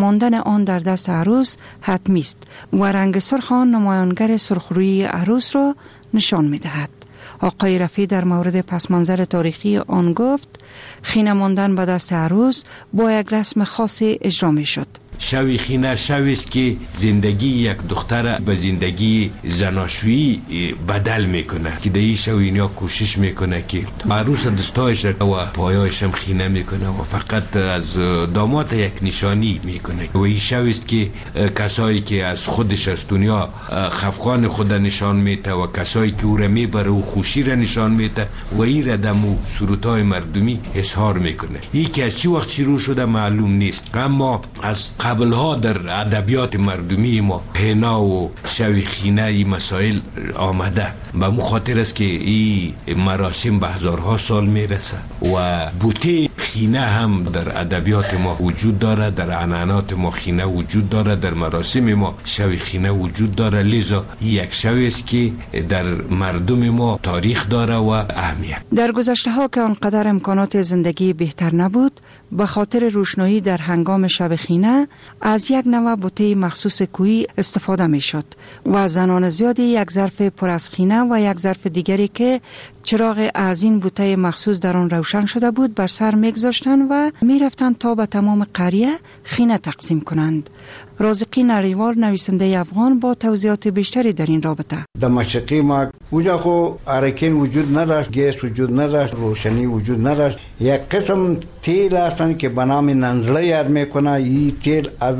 ماندن آن در دست عروس حتمی است و رنگ سرخ آن نمایانگر سرخرویی عروس را نشان می دهد. آقای رفیع در مورد پس منظر تاریخی آن گفت خینه ماندن به دست عروس با یک رسم خاصی اجرا می شد. شوی خینه شوی است که زندگی یک دختر به زندگی زناشویی بدل میکنه که در این شوی اینیا کوشش میکنه که عروس دستایش و پایایش هم خینه میکنه و فقط از داماد یک نشانی میکنه و این شوی است که کسایی که از خودش از دنیا خفقان خود نشان میده و کسایی که او را میبره و خوشی را نشان میده و این را دمو سرودهای مردمی اظهار میکنه. این که از چی وقت شروع شده معلوم نیست، اما از قبلها در ادبیات مردمی ما حنا و شوی خینه این مسائل آمده. به مخاطر است که این مراسم به هزارها سال میرسه و بوته خینه هم در ادبیات ما وجود داره، در عنعنات ما خینه وجود داره، در مراسم ما شوی خینه وجود داره. لذا یک شوی است که در مردم ما تاریخ داره و اهمیت. در گذشته ها که آنقدر امکانات زندگی بهتر نبود، به خاطر روشنایی در هنگام شب خینه از یک نوع بوته مخصوص کوهی استفاده می شد و زنان زیادی یک ظرف پر از خینه و یک ظرف دیگری که چراغ از این بوته مخصوص در آن روشن شده بود بر سر می‌گذاشتند و می‌رفتند تا به تمام قریه خینه تقسیم کنند. رازقی نریوال نویسنده افغان با توضیحات بیشتری در این رابطه. در مشرقی ما اونجا خو ارکین وجود نداشت، گیس وجود نداشت، روشنی وجود نداشت. یک قسم تیل هستند که به نام ننزله یاد میکنه. این تیل از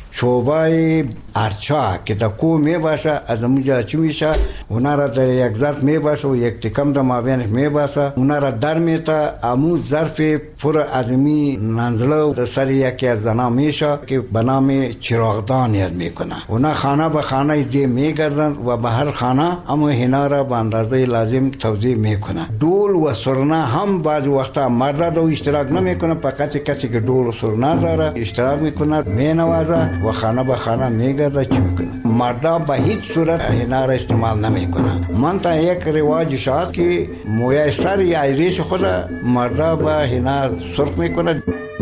چوبای ارچا که در کوه میباشه از اونجا چی میشه، اونا را در یک ظرف میباشه و یک تکم در مابینش میباسه، اونا را در میته. امو ظرف پر از می ننزله در سر یکی از زنا میشه که به نام چراغدان یاد میکنه. اونا خانه به خانه دی میگردن و به هر خانه اما هنا را به اندازه لازم توزیع میکنه. دول و سرنا هم بعض وقتا مرد رو اشتراک نمیکنه، فقط کسی که دول و سرنا داره اشتراک میکنه، مینوازه و خانه به خانه میگرده چی میکنه. مردا به هیچ صورت هنا را استعمال نمیکنه. من تا یک رواج شاید که موی سر یا ریش خود مردا به هنا سرخ میکنه.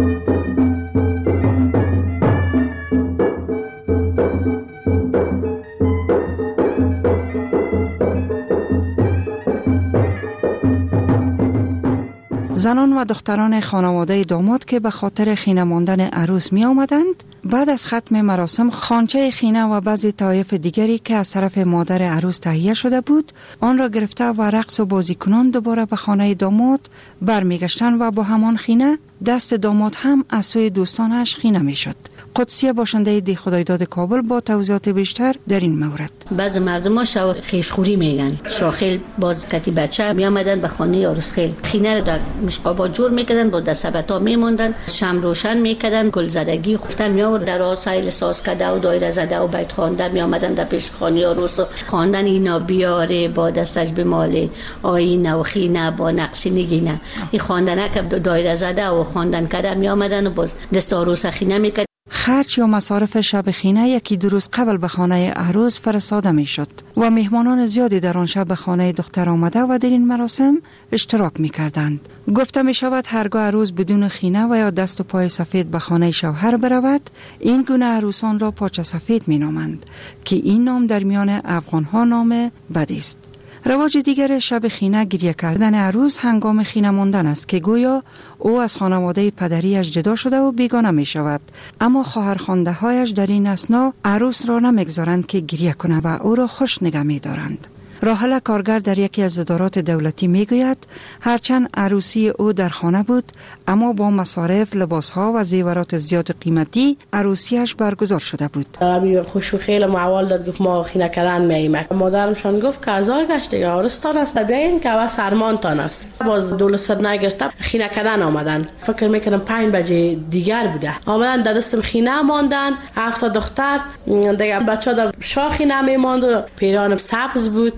زنان و دختران خانواده داماد که به خاطر خینه ماندن عروس می آمدند، بعد از ختم مراسم خانچه خینه و بعضی طایف دیگری که از طرف مادر عروس تهیه شده بود آن را گرفته و رقص و بازیکنان دوباره به خانه داماد برمیگشتند و با همان خینه دست داماد هم از سوی دوستانش خینه می شد. قدسیه باشنده دی خدایداد کابل با توضیحات بیشتر در این مورد. بعض مردم ها شو خیشخوری میگن. شاخیل باز کتی بچه می آمدن به خانه عروس خیل خینه رو در مشقابا جور میکردن، با دستبتا میموندن، شم روشن میکردن، گل زدگی خفتن می آورد در آسایل ساز کرده و دایره زده و بیت خوانده می آمدن در پیش خانه عروس خواندن اینا بیاره با دستش بماله آینه و خینه با نقش نگینه. این خواندنه که دایره زده و خواندن کرده می آمدن و باز دست عروس خینه میکرد. خرج یا مصارف شب خینه یکی دو روز قبل به خانه عروس فرستاده می شد و مهمانان زیادی در آن شب به خانه دختر آمده و در این مراسم اشتراک می کردند. گفته می شود هرگاه عروس بدون خینه و یا دست و پای سفید به خانه شوهر برود، این گونه عروسان را پاچه سفید می نامند که این نام در میان افغان ها نام بدی است. رواج دیگر شب خینه گریه کردن عروس هنگام خینه ماندن است که گویا او از خانواده پدریش جدا شده و بیگانه می شود، اما خواهرخوانده هایش در این اثنا عروس را نمیگذارند که گریه کنه و او را خوش نگه می دارند. راحله کارگر در یکی از ادارات دولتی میگوید هرچند عروسی او در خانه بود اما با مصارف، لباسها و زیورات زیاد قیمتی عروسیش برگزار شده بود. ابی خوش و خیلی معول داد، گفت ما خینه کردن میایم. مادرمشان گفت که هزار گشت دیگه عروستان است، بیاین که واس ارمانتان است. باز دول سر نگرفت خینه کردن آمدن. فکر میکنم 5 بجه دیگر بوده. آمدن در دستم خینه ماندن، 7 دختر دیگه بچه‌ها در شاخی نمیماند و پیرانم سبز بود.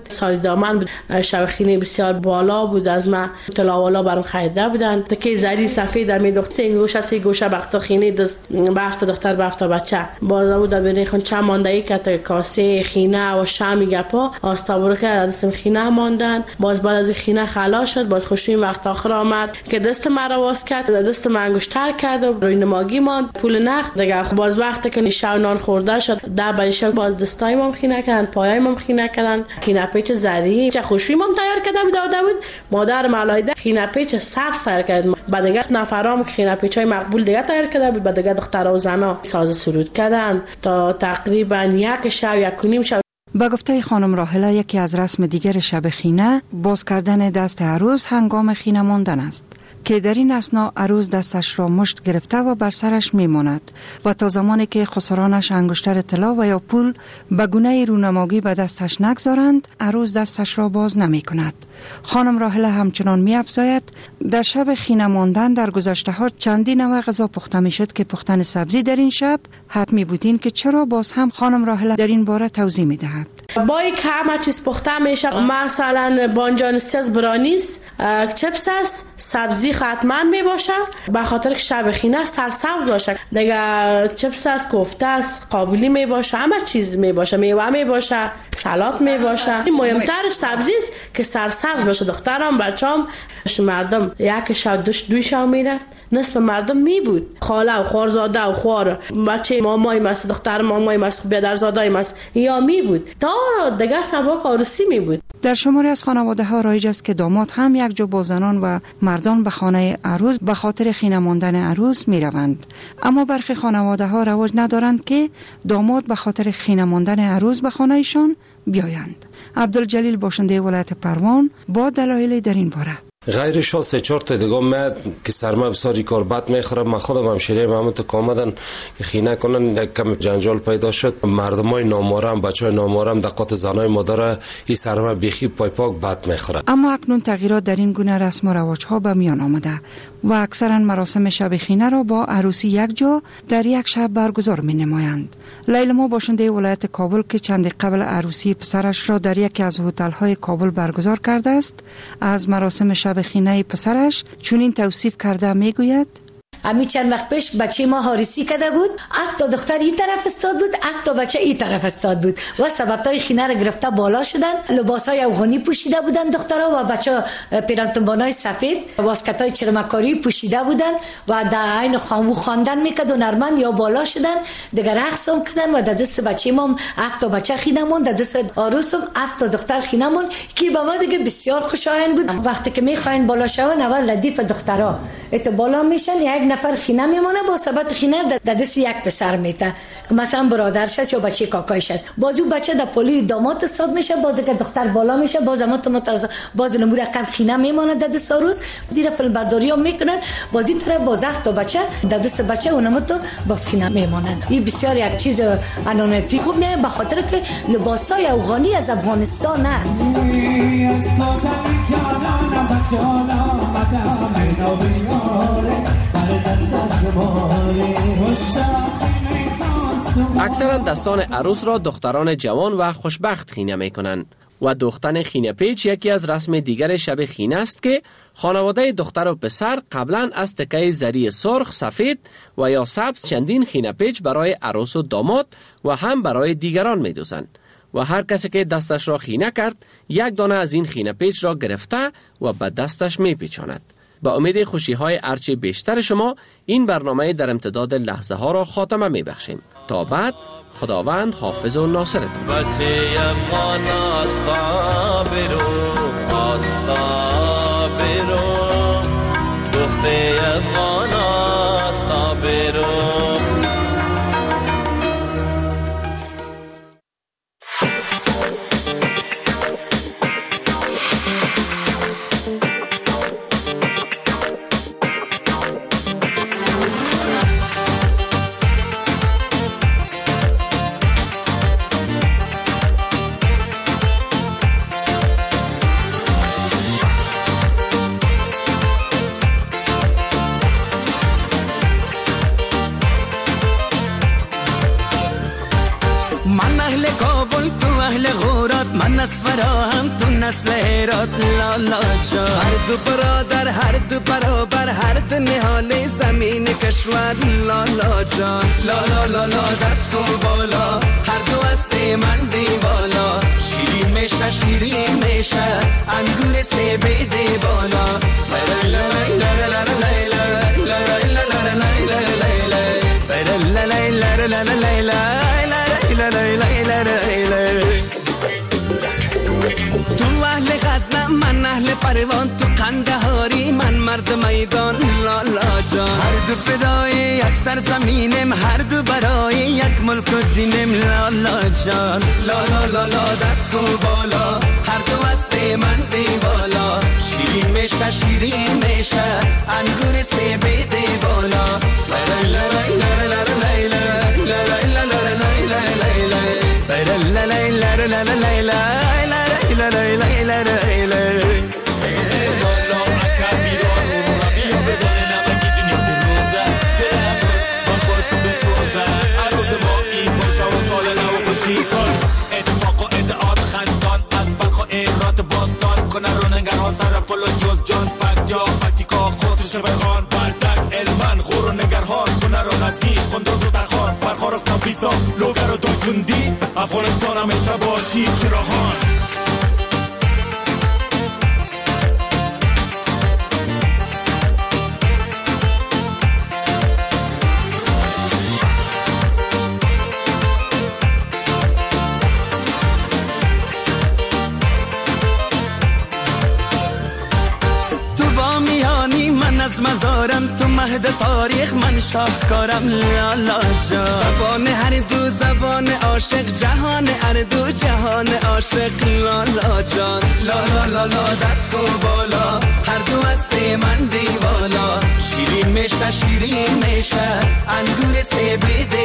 ساری دامن بود. شب خینه بسیار بالا بود، از ما تلاوالا برام خریده بودن. تکه زری سفید می دخت سه گوشه بخت خینه دست بافت دختر بافت بچه باز بود ببینی خون چه ماندایی که کاسه خینه و شامی گپا آستابرو که دستم خینه ماندن. باز بعد از خینه خلاص شد، باز خوشی وقت آخر آمد که دست مرا واس کرد، دست من انگشتر کرد و روی نماگی ماند پول نقد دیگه. باز وقتی که شب نان خورده شد در بریشه باز دستای ما خینه کردن، پایای ما خینه کردن. خینه پیچ زری چه خوشی ما تیار کرده بود داده بود. مادر مالایده خینه پیچ سبز تیار کرد. بعد دیگه نفرام خینه پیچای مقبول دیگه تیار کرده بود. بعد دیگه دخترها و زنا ساز سرود کردن تا تقریبا یک شب یک و نیم شب. با گفته خانم راحله یکی از رسم دیگر شب خینه باز کردن دست عروس هنگام خینه ماندن است که در این اثنا عروس دستش را مشت گرفته و بر سرش میماند و تا زمانی که خسرانش انگشتر طلا و یا پول به گونه رونمایی به دستش نگذارند عروس دستش را باز نمی کند. خانم راحله همچنان می افزاید در شب خینه ماندن در گذشته ها چندین نوع غذا پخته می شد که پختن سبزی در این شب حتمی بودین که چرا باز هم خانم راحله در این باره توضیح می دهد. بای که همه چیز پخته میشه، مثلا بانجانستی از برانیس، چپس است، سبزی حتما می باشه به خاطر که شب خینه سرسبز باشه دیگه. چپس است، کوفته است، قابلی می باشه، همه چیز می باشه، میوه می باشه، سالاد می باشه. مهمترش سبزی است که سرسبز باشه. دخترم بچه‌ام مردم یک شب دوی شب میرفت، نصف مردم می بود، خاله و خوارزاده و خوار بچه مامای ماست، دختر مامای ماست، بیادرزاده ماست یا می بود تا دیگه سباک عروسی می بود. در شماری از خانواده ها رایج است که داماد هم یک جو با زنان و مردان به خانه عروس به خاطر خینه ماندن عروس می روند. اما برخی خانواده ها رواج ندارند که داماد به خاطر خینه ماندن عروس به خانه ایشان بیایند. عبدالجلیل باشنده ولایت پروان با دلایل در این باره. غیرش ها 3-4 تا دیگه من که سرما بساری کار بد میخورم. من خودم همشیره محمد که آمدن که خینه کنن کم جنجال پیدا شد. مردمای نامارم بچهای نامارم دقات زنای مادر این سرما بیخی پای پاک بد میخوره. اما اکنون تغییرات در این گونه رسم و رواج ها به میان آمده و اکثرا مراسم شب خینه را با عروسی یک جا در یک شب برگزار می نمایند. لیلما باشنده ولایت کابل که چند قبل عروسی پسرش را در یکی از هتل های کابل برگزار کرده است از مراسم شب خینه پسرش چنین توصیف کرده میگوید: امی چند وقت پیش بچه ما حارسی کرده بود، 7 دختر این طرف استاد بود، 7 بچه این طرف استاد بود و سببتای خینه را گرفته بالا شدن. لباسای افغانی پوشیده بودن دخترها و بچه پیرانتنبانای سفید، واسکتای چرمکاری پوشیده بودن و در عین خواندن میکرد و نرمن یا بالا شدن دیگه رقص هم کردن و در دست بچه ما 7 بچه خینه مون، در دست عروس 7 دختر خینه مون که با ما دیگه بسیار خوشایند بود. وقتی که میخواین بالا شون اول ردیف دخترها ات بالا میشن، یک نفر خینه میمونه با سبب خینه در دست یک پسر میته که مثلا برادرش است یا بچه کاکایش است. بازو بچه در پلی داماد استاد میشه، باز که دختر بالا میشه باز باز نمور رقم خینه میمونه در دست عروس. دیر فیلم برداری ها میکنن بازی طرف باز 7 بچه در دست بچه اونم تو باز خینه میمونن. این بسیار یک چیز انانتی خوب نه، به خاطر که لباسای افغانی از افغانستان است. اکثرا دستان عروس را دختران جوان و خوشبخت خینه می کنند و دوختن خینه پیچ یکی از رسم دیگر شب خینه است که خانواده دختر و پسر قبلا از تکه زری سرخ، سفید و یا سبز چندین خینه پیچ برای عروس و داماد و هم برای دیگران می دوزند و هر کسی که دستش را خینه کرد یک دانه از این خینه پیچ را گرفته و به دستش می پیچاند. با امید خوشی های ارچه بیشتر شما این برنامه در امتداد لحظه ها را خاتمه می بخشیم. تا بعد خداوند حافظ و ناصرتون. بچه افغان آستا برو دخته افغان آستا برو. من اهل کابل تو اهل غورات، من از فراهم تو نسل هرات لالا جان. هر دو برادر هر دو برابر هر دو نهال زمین کشور لالا جان. لالا لالا دست و بالا هر دو هست من دیوالا. شیرین میشه شیرین میشه انگور سیب دی بالا. تو اهل غزنم من اهل پروان تو قندهاری من مرد میدان لالا جان. هر دو فدای یک سرزمینم هر دو برای یک ملک و دینم لالا جان. لالا لالا دست و بالا هر دو هست من دیوالا. شیرین میشه شیرین میشه انگور سیب دی بالا. اتفاق و ادعاد خندان از بلخ و ایرات باستان کنه رو نگران سر پل و جز جان فکت یا فکتیکا خسر شبه خان بردک علمان خور و نگرهان کنه رو نزدی خندوز و تخان برخار و کمپیسا لوگر و دایتوندی افغانستان همیشه باشی چراغان. از مزارم تو مهد تاریخ من شاهکارم لالا جان. زبان هر دو زبان عاشق جهان هر دو جهان عاشق لالا جان. لالا لالا دست و بالا هر دو هست من دیوالا. شیرین میشه شیرین میشه انگور سیب دی